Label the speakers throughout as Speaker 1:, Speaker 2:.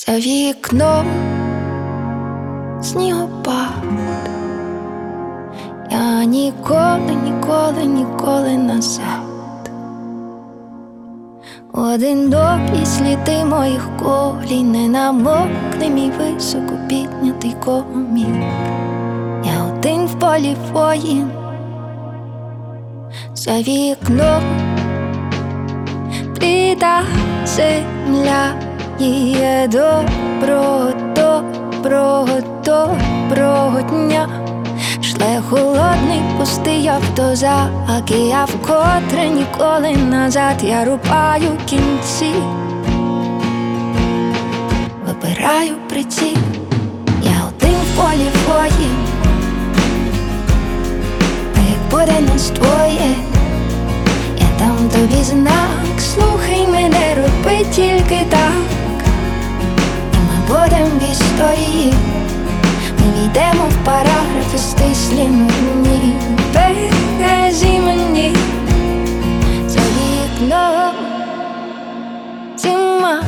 Speaker 1: За вікном снігопад. Я ніколи, ніколи, ніколи назад. Одинокі сліди моїх колін, не намокне мій високо піднятий комір. Я один в полі воїн. За вікном бліда земля. Є доброго, доброго, доброго дня. Шле холодний пустий автозак, і я вкотре ніколи назад. Я рубаю кінці, вибираю приціл. Я один в полі воїн. А як буде нас двоє, я дам тобі знак. Слухай мене, роби тільки так. Будем в історії, ми війдемо в параграфи стислі нудні. Бережи мені, за вікном зима.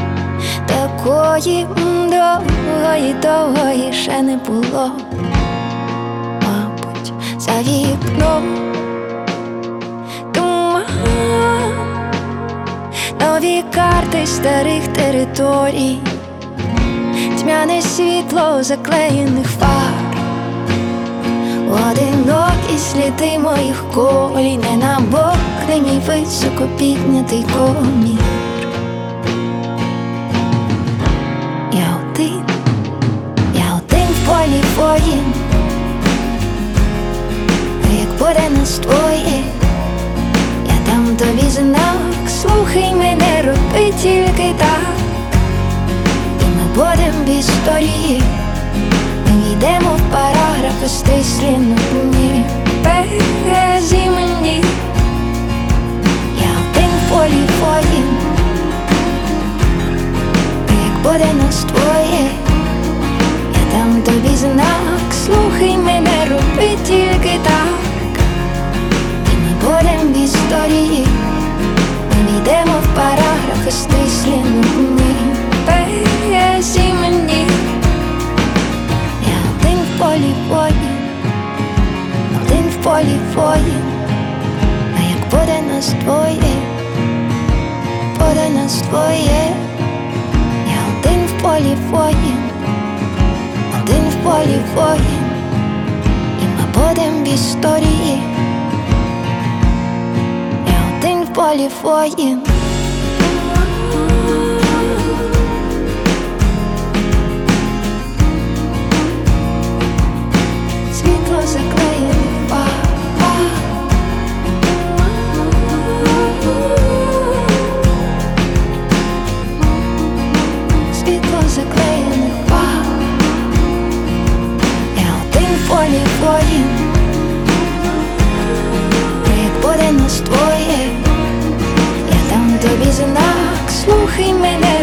Speaker 1: Такої довгої, довгої ще не було. Мабуть, за вікном туман. Нові карти старих територій, тьмяне світло заклеєних фар. Одинокі сліди моїх колін, не намокне мій високо піднятий комір. Я один в полі воїн. А як буде нас двоє, я дам тобі знак. Слухай мене, роби тільки так. Будем в історії, ми війдемо в параграфи стислі нудні. Бережи мені, я один в полі воїн. А як буде нас двоє, я дам тобі знак. Слухай мене, роби тільки так. І ми будем в історії, ми війдемо в параграфи стислі нудні. Бережи мені, я один в полі воїн, один в полі воїн. А як буде нас двоє, буде нас двоє. Я один в полі воїн, один в полі воїн. І ми будем в історії, я один в полі воїн. Заклеєних фар. Світло заклеєних фар. Я один в полі воїн. А як буде нас двоє, я дам тобі знак. Слухай мене,